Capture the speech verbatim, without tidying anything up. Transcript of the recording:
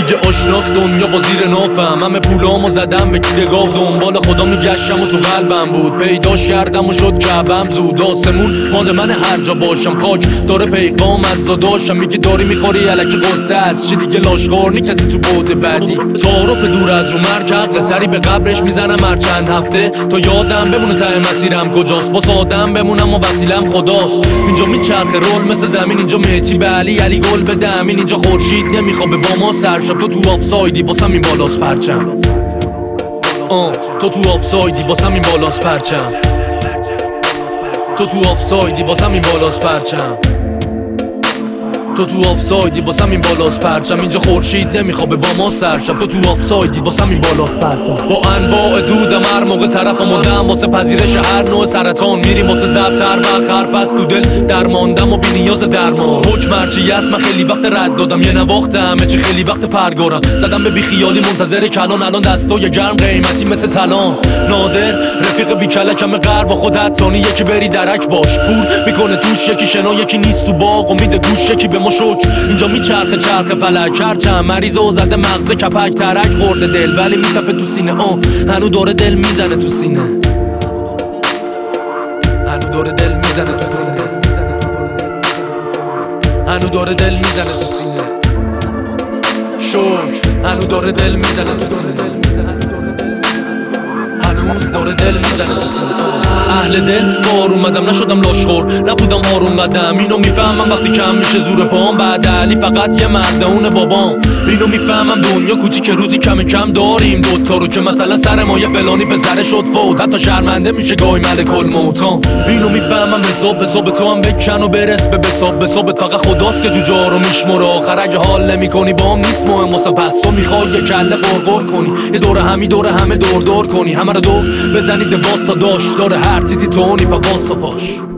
دیگه آشناس دنیا با زیر نافم. همه پولامو زدم به کیره گاو، دنبال خدا میگشتم و تو قلبم بود. پیداش کردم و شد کعبم زود. آسمون مال من هر جا باشم، خاک داره پیغام از داداشم. میگه داری میخوری الکی قصه از چی دیگه لاشخور نی کسی تو بود بعدی. تعارف دور از رو مرگ عقل سری به قبرش میزنم هر چند هفته تا یادم بمونه ته مسیرم کجاست. واسه آدم بمونم و وسیلم خداست. اینجا میچرخه رول مثل زمین، اینجا مهتی به علی علی گل بدم. اینجا خورشید نمیخوابه با ما سرشب. تو تو آفسایدی واسم این بالاست پرچم. آه تو تو آفسایدی واسم این بالاست پرچم. تو تو آفسایدی واسم این بالاست پرچم. تو تو آفسایدی واسم این بالاست پرچم. اینجا خورشید نمیخوابه با ما سرشب. تو تو آفسایدی واسم این بالاست پرچم. با انواع دودم هر موقع طرف مدام واسه پذیرش هر نوع سرطان میریم واسه ضبط هر وقت حرف از تو دل درماندم و بی نیاز درمان. حکم هرچی هست من خیلی وقت رد دادم، یه نواختم همه چی خیلی وقت پرگارم. زدم به بی خیالی منتظر کلان، الان دستای گرم قیمتی مثل طلان. نادر رفیق بی کلکم غر با خودت تانی، یکی بری درک باش پول میکنه توش، یکی شنا یکی نیست تو باغ امید گوش، یکی به ما شک. اینجا میچرخه چرخه فلک هرچند مریضه و زده مغز کپک ترک خورده دل ولی میتپه تو سینه. آه هنو داره دل میزنه تو سینه، هنو داره دل میزنه تو سینه، هنو داره دل میزنه تو سینه. شک هنو داره دل میزنه تو سینه، هنوز داره دل میزنه تو سینه. اهل دل بار اومدم نشدم لاشخور، نبودم آروم قدم. اینو میفهمم وقتی کم میشه زور پام. بعد علی فقط یه مرده اونه بابام. اینو میفهمم دنیا کوچیک روزی کم کم داریم دوتا رو که مثلا سر ما یه فلانی به سر شد فوت، حتی شرمنده میشه گاهی ملک الموتان. اینو میفهمم حساب حساب تو هم بکن و برس به حساب حسابت فقط خداست که جوجا رو میشمره. آخر اگه حال نمیکنی بام نیست مهم واسم، پس تو میخوای یه کله قرقر کنی، یه دور همی دور همه دور دور کنی، همه رو دور بزنید واسا داش داره هر چیزی تونی پا واسا پاش.